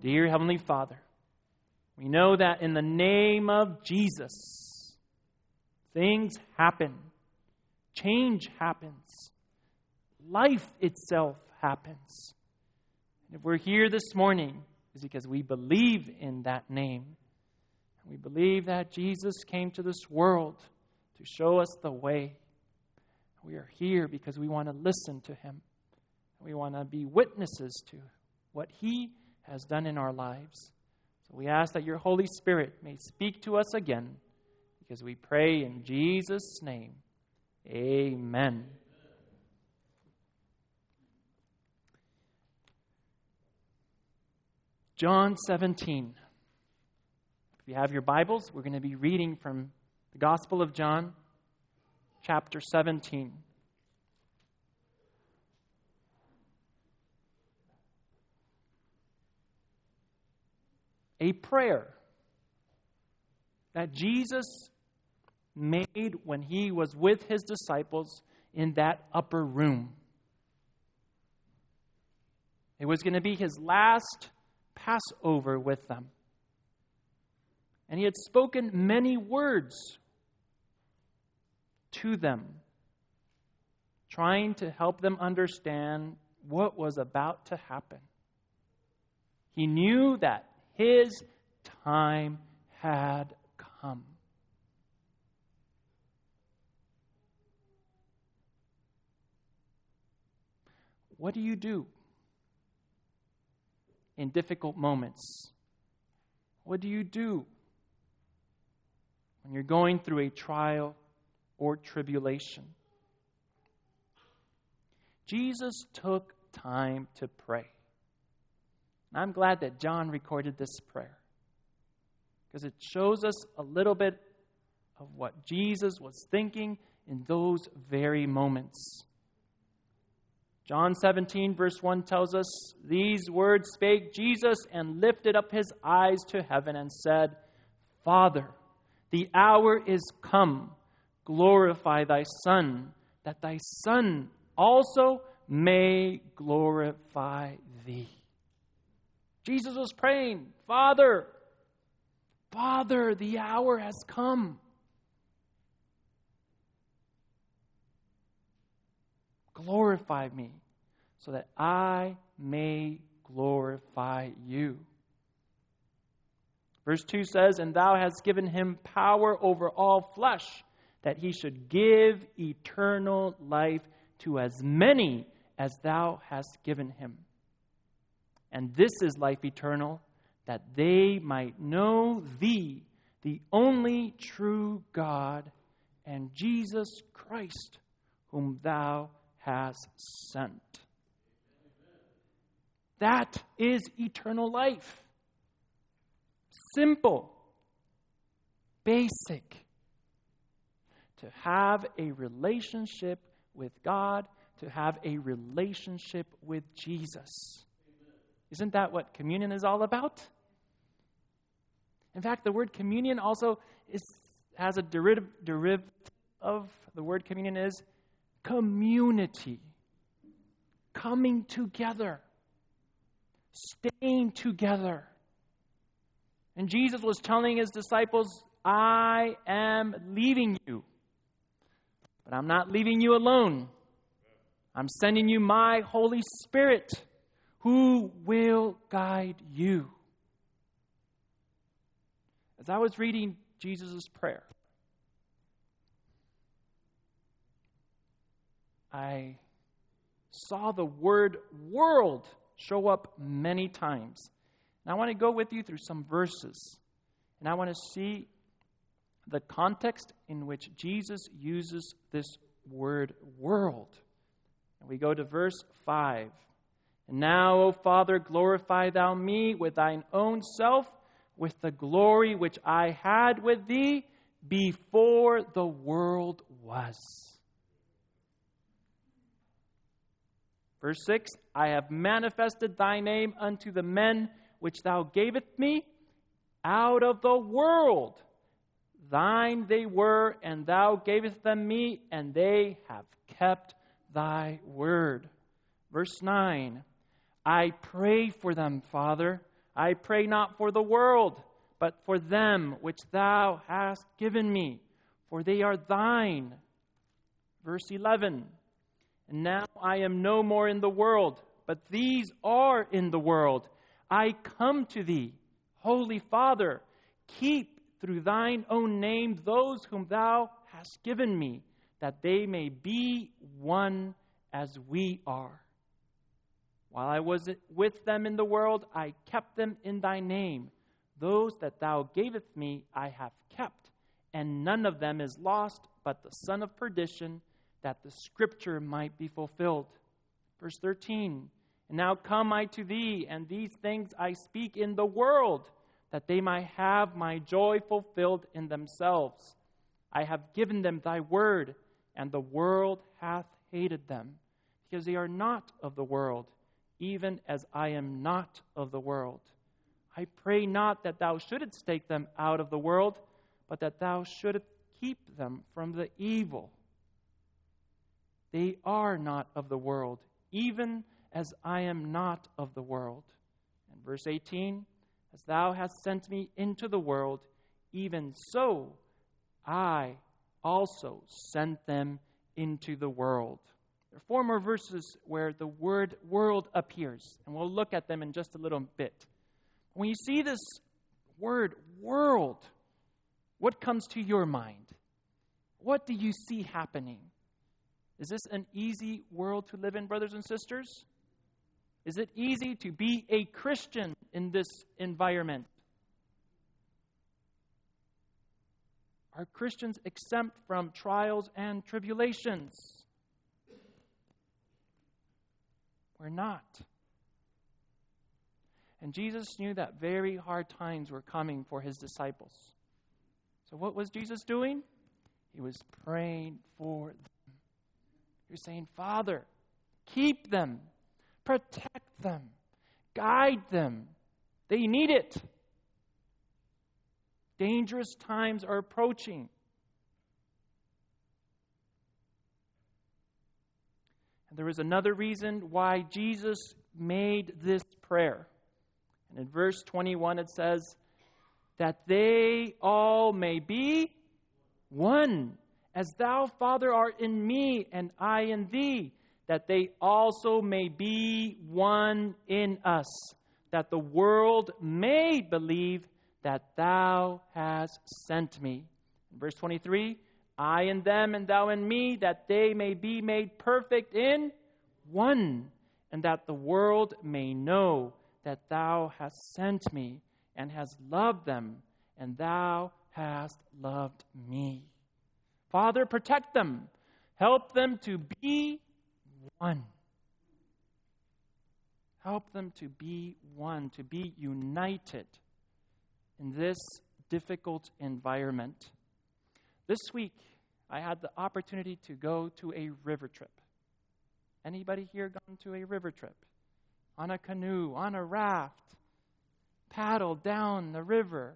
Dear Heavenly Father, we know that in the name of Jesus, things happen. Change happens. Life itself happens. And if we're here this morning, it's because we believe in that name. We believe that Jesus came to this world to show us the way. We are here because we want to listen to Him. We want to be witnesses to what He has done in our lives. So we ask that your Holy Spirit may speak to us again, because we pray in Jesus' name. Amen. John 17. If you have your Bibles, we're going to be reading from the Gospel of John, chapter 17. A prayer that Jesus made when He was with His disciples in that upper room. It was going to be His last Passover with them. And He had spoken many words to them, trying to help them understand what was about to happen. He knew that His time had come. What do you do in difficult moments? What do you do when you're going through a trial or tribulation? Jesus took time to pray. And I'm glad that John recorded this prayer, because it shows us a little bit of what Jesus was thinking in those very moments. John 17, verse 1 tells us, "These words spake Jesus, and lifted up His eyes to heaven, and said, Father, the hour is come. Glorify Thy Son, that Thy Son also may glorify Thee." Jesus was praying, Father, the hour has come. Glorify me, so that I may glorify You. Verse 2 says, "And Thou hast given Him power over all flesh, that He should give eternal life to as many as Thou hast given Him. And this is life eternal, that they might know Thee, the only true God, and Jesus Christ, whom Thou hast sent." That is eternal life. Simple, basic. To have a relationship with God, to have a relationship with Jesus. Isn't that what communion is all about? In fact, the word communion also has a derivative of the word communion is community. Coming together. Staying together. And Jesus was telling His disciples, I am leaving you. But I'm not leaving you alone. I'm sending you my Holy Spirit, who will guide you. As I was reading Jesus' prayer, I saw the word world show up many times. And I want to go with you through some verses. And I want to see the context in which Jesus uses this word world. And we go to verse 5. "And now, O Father, glorify Thou me with Thine own self, with the glory which I had with Thee before the world was." Verse 6, "I have manifested Thy name unto the men which Thou gavest me out of the world. Thine they were, and Thou gavest them me, and they have kept Thy word." Verse 9, "I pray for them, Father. I pray not for the world, but for them which thou hast given me, for they are thine. Verse 11, and now I am no more in the world, but these are in the world. I come to thee, Holy Father, keep through thine own name those whom thou hast given me, that they may be one as we are. While I was with them in the world, I kept them in thy name. Those that thou gavest me I have kept, and none of them is lost, but the son of perdition, that the scripture might be fulfilled. Verse 13, and now come I to thee, and these things I speak in the world, that they might have my joy fulfilled in themselves. I have given them thy word, and the world hath hated them, because they are not of the world, even as I am not of the world. I pray not that thou shouldest take them out of the world, but that thou shouldest keep them from the evil. They are not of the world, even as I am not of the world. And verse 18, as thou hast sent me into the world, even so I also sent them into the world. There are four more verses where the word world appears, and we'll look at them in just a little bit. When you see this word world, what comes to your mind? What do you see happening? Is this an easy world to live in, brothers and sisters? Is it easy to be a Christian in this environment? Are Christians exempt from trials and tribulations? We're not. And Jesus knew that very hard times were coming for his disciples. So what was Jesus doing? He was praying for them. He was saying, Father, keep them, protect them, guide them. They need it. Dangerous times are approaching. And there is another reason why Jesus made this prayer. And in verse 21 it says, that they all may be one, as thou, Father, art in me, and I in thee, that they also may be one in us, that the world may believe that thou hast sent me. In verse 23, I in them and thou in me, that they may be made perfect in one, and that the world may know that thou hast sent me and hast loved them, and thou hast loved me. Father, protect them. Help them to be one. Help them to be one, to be united in this difficult environment. This week, I had the opportunity to go to a river trip. Anybody here gone to a river trip? On a canoe, on a raft, paddle down the river.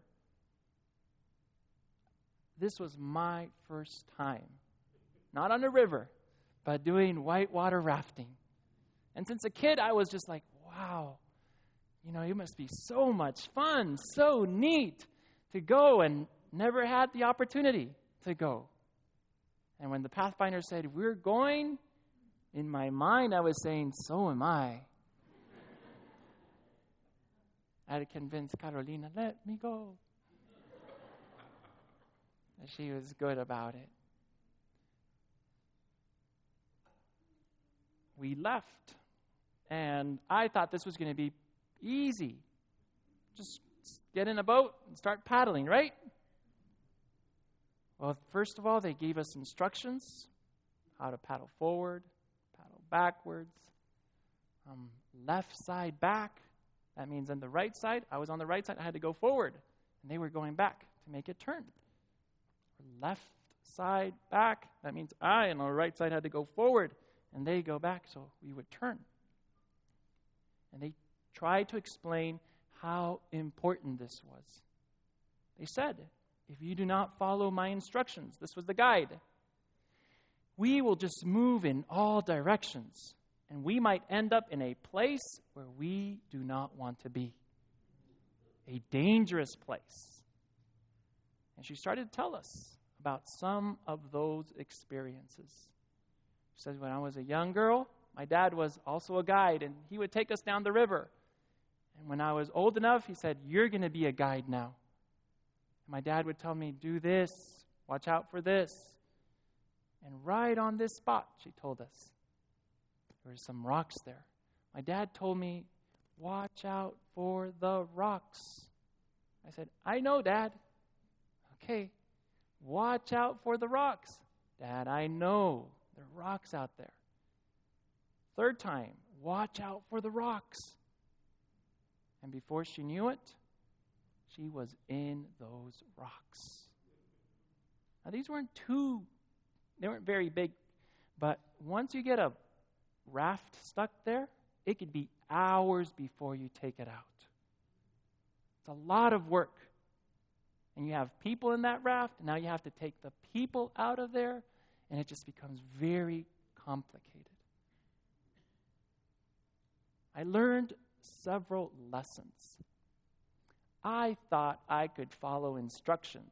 This was my first time. Not on a river, but doing whitewater rafting. And since a kid, I was just like, wow, it must be so much fun, so neat to go, and never had the opportunity to go. And when the Pathfinder said, we're going, in my mind I was saying, so am I. I had to convince Carolina, let me go. And she was good about it. We left, and I thought this was going to be easy. Just get in a boat and start paddling, right? Well, first of all, they gave us instructions how to paddle forward, paddle backwards, left side back. That means on the right side, I was on the right side, I had to go forward, and they were going back to make it turn. Left side back, that means I on the right side had to go forward, and they go back so we would turn. And they tried to explain how important this was. They said, if you do not follow my instructions, this was the guide, we will just move in all directions, and we might end up in a place where we do not want to be. a dangerous place. And she started to tell us about some of those experiences. She says, when I was a young girl, my dad was also a guide, and he would take us down the river. And when I was old enough, he said, you're going to be a guide now. And my dad would tell me, do this, watch out for this. And right on this spot, she told us, there were some rocks there. My dad told me, watch out for the rocks. I said, I know, Dad. Okay, watch out for the rocks. Dad, I know there are rocks out there. Third time, watch out for the rocks. And before she knew it, she was in those rocks. Now, these they weren't very big, but once you get a raft stuck there, it could be hours before you take it out. It's a lot of work. And you have people in that raft, and now you have to take the people out of there, and it just becomes very complicated. I learned several lessons. I thought I could follow instructions.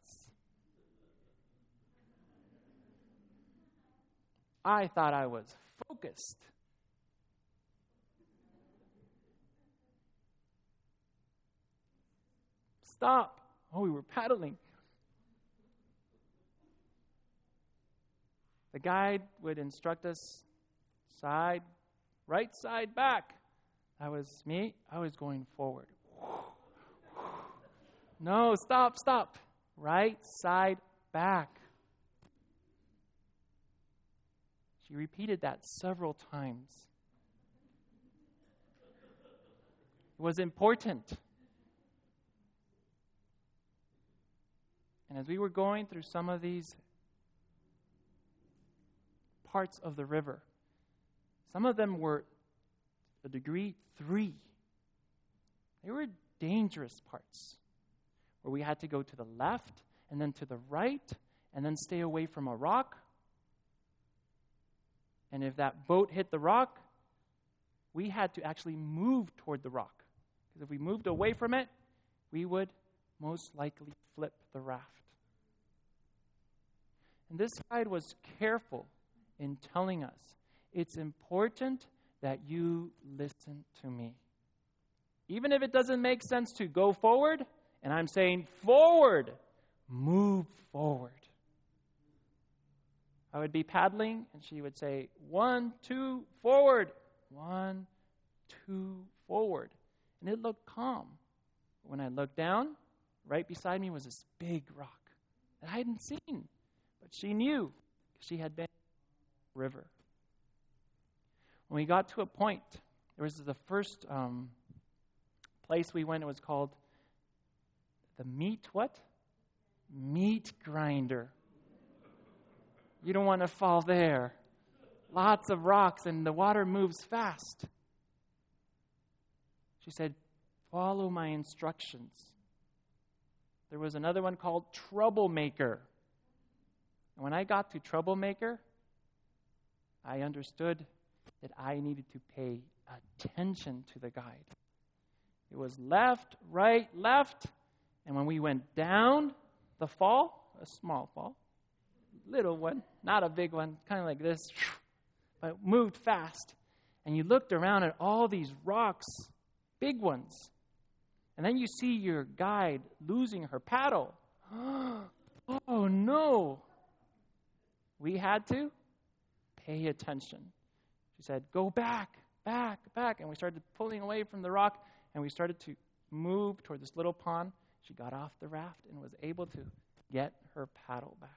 I thought I was focused. Stop. Oh, we were paddling. The guide would instruct us side, right side, back. That was me. I was going forward. No, stop. Right side, back. She repeated that several times. It was important. And as we were going through some of these parts of the river, some of them were a degree 3. They were dangerous parts where we had to go to the left and then to the right and then stay away from a rock. And if that boat hit the rock, we had to actually move toward the rock. Because if we moved away from it, we would most likely flip the raft. And this guide was careful in telling us, it's important that you listen to me. Even if it doesn't make sense to go forward, and I'm saying forward, move forward. I would be paddling, and she would say, 1, 2, forward. 1, 2, forward. And it looked calm. But when I looked down, right beside me was this big rock that I hadn't seen. But she knew, because she had been in the river. When we got to a point, there was the first place we went. It was called the meat grinder. You don't want to fall there. Lots of rocks, and the water moves fast. She said, follow my instructions. There was another one called Troublemaker. And when I got to Troublemaker, I understood that I needed to pay attention to the guide. It was left, right, left. And when we went down the fall, a small fall, little one, not a big one, kind of like this, but it moved fast. And you looked around at all these rocks, big ones. And then you see your guide losing her paddle. Oh, no. We had to pay attention. She said, go back. And we started pulling away from the rock, and we started to move toward this little pond. She got off the raft and was able to get her paddle back.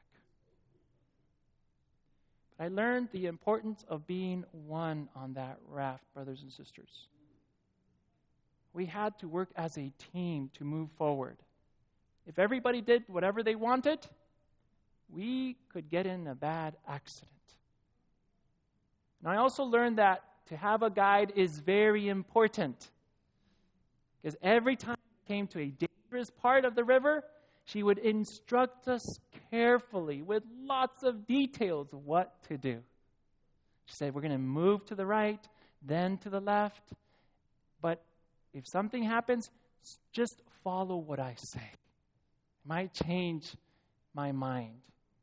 But I learned the importance of being one on that raft, brothers and sisters. We had to work as a team to move forward. If everybody did whatever they wanted, we could get in a bad accident. And I also learned that to have a guide is very important. Because every time we came to a dangerous part of the river, she would instruct us carefully with lots of details of what to do. She said, we're going to move to the right, then to the left. But if something happens, Just follow what I say. It might change my mind.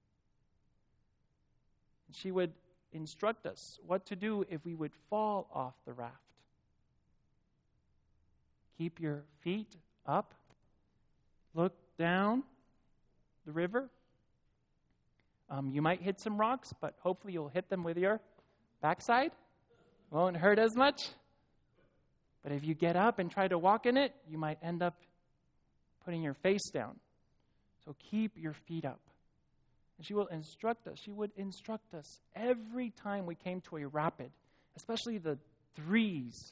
She would instruct us what to do if we would fall off the raft. Keep your feet up. Look down the river. You might hit some rocks, but hopefully you'll hit them with your backside. Won't hurt as much. But if you get up and try to walk in it, you might end up putting your face down. So keep your feet up. And she will instruct us. She would instruct us every time we came to a rapid, especially the threes.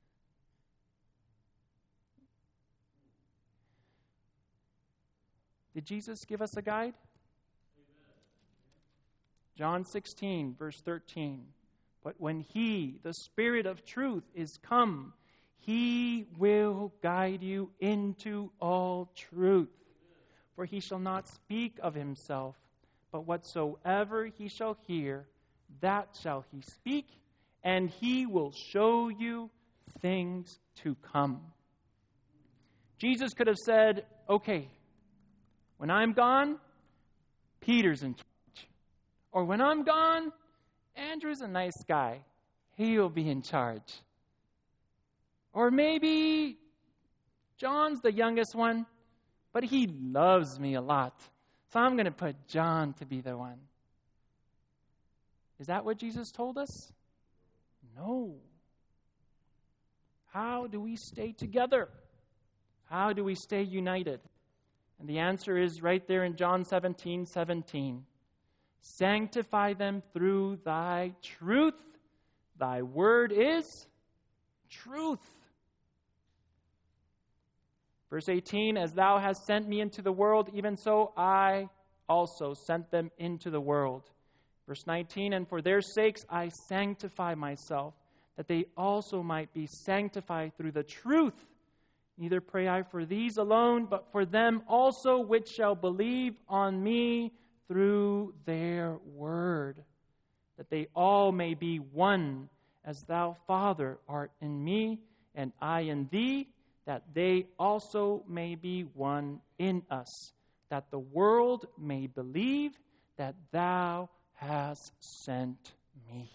Did Jesus give us a guide? John 16, verse 13. But when He, the Spirit of truth, is come, He will guide you into all truth. For He shall not speak of Himself, but whatsoever He shall hear, that shall He speak, and He will show you things to come. Jesus could have said, okay, when I'm gone, Peter's in charge. Or when I'm gone, Andrew's a nice guy. He'll be in charge. Or maybe John's the youngest one, but he loves me a lot. So I'm going to put John to be the one. Is that what Jesus told us? No. How do we stay together? How do we stay united? And the answer is right there in John 17:17. Sanctify them through thy truth. Thy word is truth. Verse 18, as thou hast sent me into the world, even so I also sent them into the world. Verse 19, and for their sakes I sanctify myself, that they also might be sanctified through the truth. Neither pray I for these alone, but for them also which shall believe on me through their word, that they all may be one, as thou, Father, art in me, and I in thee, that they also may be one in us, that the world may believe that thou hast sent me.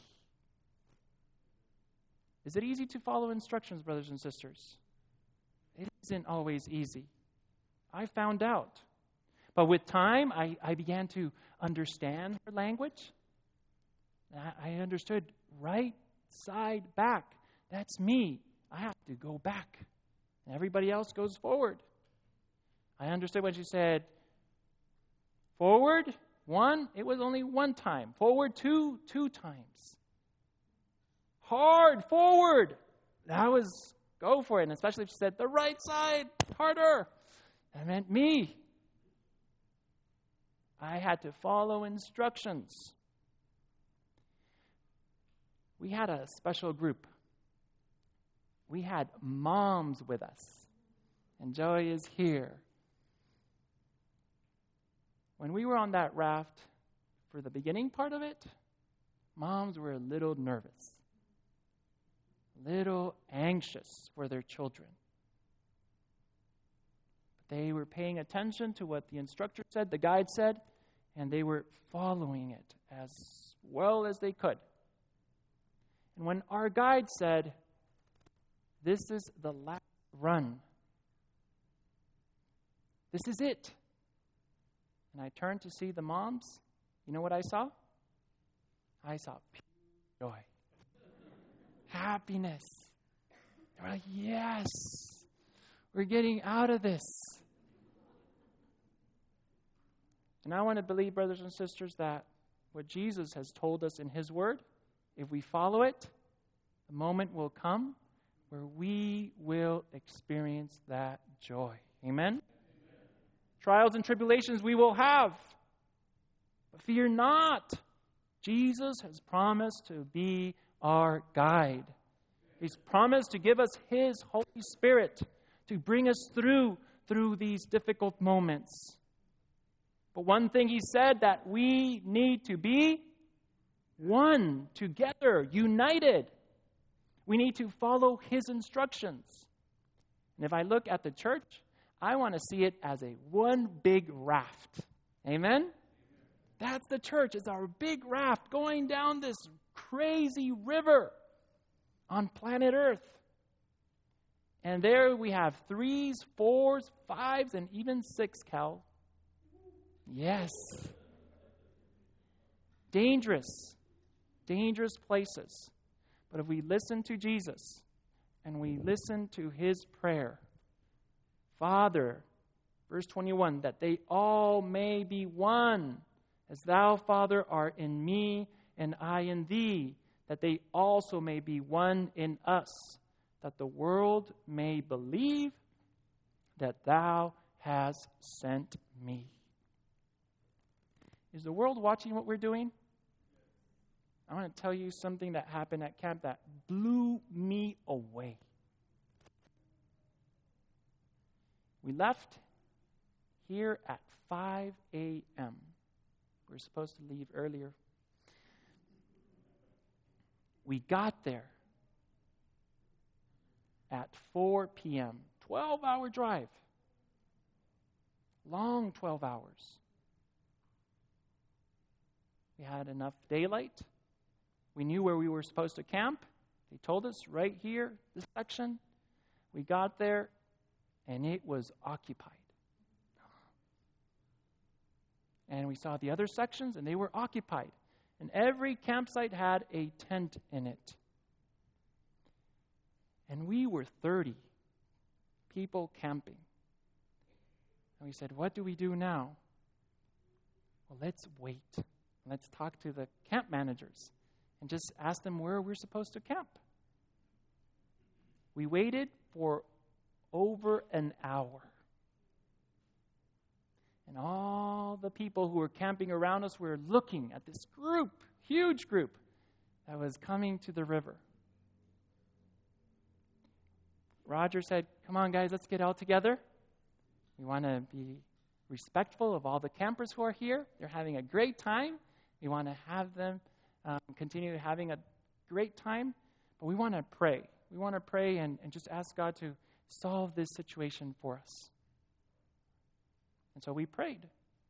Is it easy to follow instructions, brothers and sisters? It isn't always easy. I found out. But with time, I began to understand her language. I understood right side back. That's me. I have to go back. And everybody else goes forward. I understood when she said, forward, one, it was only one time. Forward, two times. Hard, forward. That was, go for it. And especially if she said, the right side, harder. That meant me. I had to follow instructions. We had a special group. We had moms with us. And Joey is here. When we were on that raft, for the beginning part of it, moms were a little nervous. A little anxious for their children. But they were paying attention to what the instructor said, the guide said, and they were following it as well as they could. And when our guide said, this is the last run, this is it. And I turned to see the moms. You know what I saw? I saw pure joy. Happiness. They were like, yes, we're getting out of this. And I want to believe, brothers and sisters, that what Jesus has told us in His Word, if we follow it, the moment will come where we will experience that joy. Amen? Trials and tribulations we will have. But fear not. Jesus has promised to be our guide. He's promised to give us His Holy Spirit to bring us through these difficult moments. But one thing He said, that we need to be one, together, united. We need to follow His instructions. And if I look at the church, I want to see it as a one big raft. Amen? That's the church. It's our big raft going down this crazy river on planet Earth. And there we have 3s, 4s, 5s, and even 6, Cal. Yes. Dangerous places. But if we listen to Jesus and we listen to his prayer, Father, verse 21, that they all may be one, as thou, Father, art in me and I in thee, that they also may be one in us, that the world may believe that thou hast sent me. Is the world watching what we're doing? I want to tell you something that happened at camp that blew me away. We left here at 5 a.m. We were supposed to leave earlier. We got there at 4 p.m. 12-hour drive. Long 12 hours. We had enough daylight. We knew where we were supposed to camp. They told us right here, this section. We got there, and it was occupied. And we saw the other sections, and they were occupied. And every campsite had a tent in it. And we were 30 people camping. And we said, what do we do now? Well, let's wait. Let's talk to the camp managers and just ask them where we're supposed to camp. We waited for over an hour. And all the people who were camping around us were looking at this group, huge group, that was coming to the river. Roger said, come on, guys, let's get all together. We want to be respectful of all the campers who are here. They're having a great time. We want to have them continue having a great time. But we want to pray. We want to pray and just ask God to solve this situation for us. And so we prayed.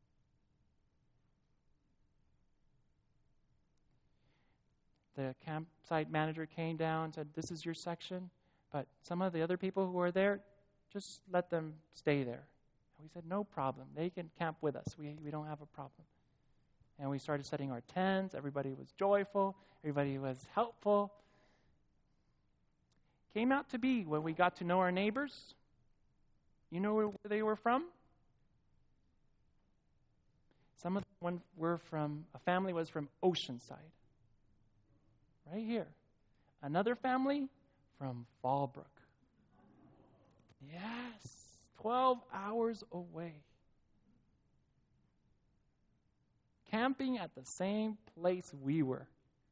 The campsite manager came down and said, this is your section, but some of the other people who are there, just let them stay there. And we said, no problem. They can camp with us. We don't have a problem. And we started setting our tents. Everybody was joyful. Everybody was helpful. Came out to be when we got to know our neighbors. You know where they were from? Some of them were from, a family was from Oceanside. Right here. Another family from Fallbrook. Yes, 12 hours away. Camping at the same place we were.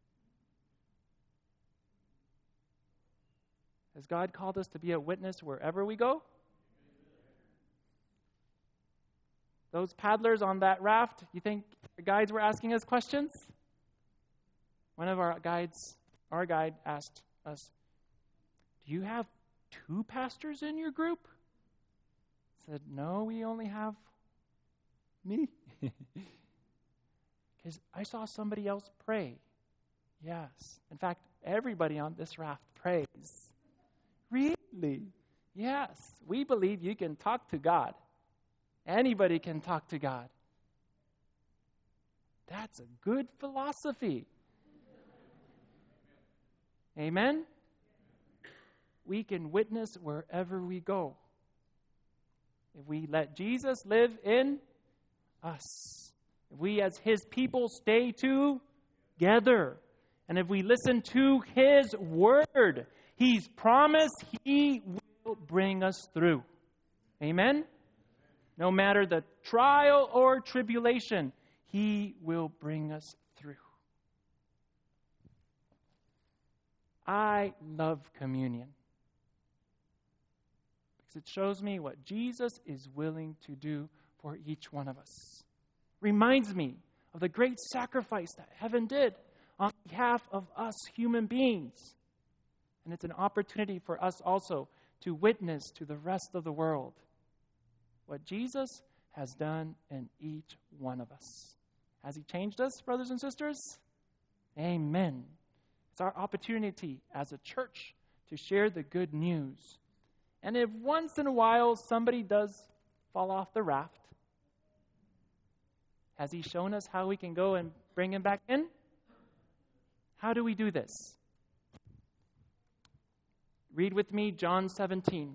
Has God called us to be a witness wherever we go? Those paddlers on that raft, you think the guides were asking us questions? One of our guide asked us, do you have 2 pastors in your group? I said, no, we only have me. Because I saw somebody else pray. Yes. In fact, everybody on this raft prays. Really? Yes. We believe you can talk to God. Anybody can talk to God. That's a good philosophy. Amen? We can witness wherever we go. If we let Jesus live in us. If we as his people stay together. And if we listen to his word, he's promised he will bring us through. Amen? No matter the trial or tribulation, he will bring us through. I love communion because it shows me what Jesus is willing to do for each one of us. Reminds me of the great sacrifice that heaven did on behalf of us human beings. And it's an opportunity for us also to witness to the rest of the world what Jesus has done in each one of us. Has He changed us, brothers and sisters? Amen. It's our opportunity as a church to share the good news. And if once in a while somebody does fall off the raft, has He shown us how we can go and bring him back in? How do we do this? Read with me John 17.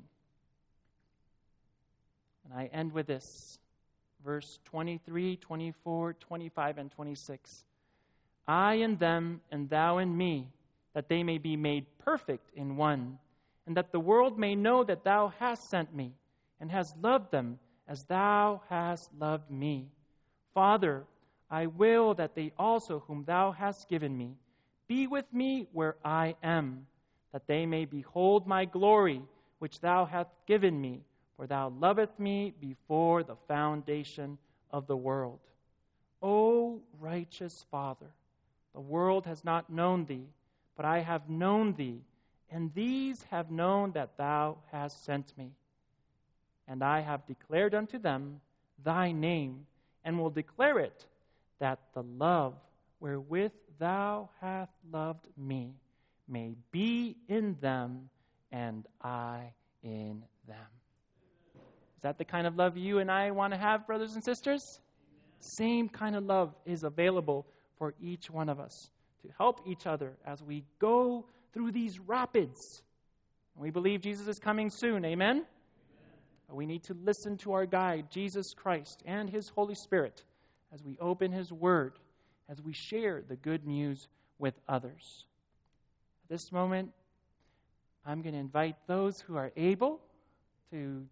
And I end with this. Verse 23, 24, 25, and 26. I in them, and thou in me, that they may be made perfect in one, and that the world may know that thou hast sent me, and hast loved them as thou hast loved me. Father, I will that they also whom thou hast given me be with me where I am, that they may behold my glory, which thou hast given me, for thou lovest me before the foundation of the world. O righteous Father, the world has not known thee, but I have known thee, and these have known that thou hast sent me. And I have declared unto them thy name, and will declare it, that the love wherewith thou hast loved me may be in them, and I in them. Is that the kind of love you and I want to have, brothers and sisters? Same kind of love is available for each one of us to help each other as we go through these rapids. We believe Jesus is coming soon. Amen? But we need to listen to our guide, Jesus Christ, and His Holy Spirit as we open His Word, as we share the good news with others. At this moment, I'm going to invite those who are able to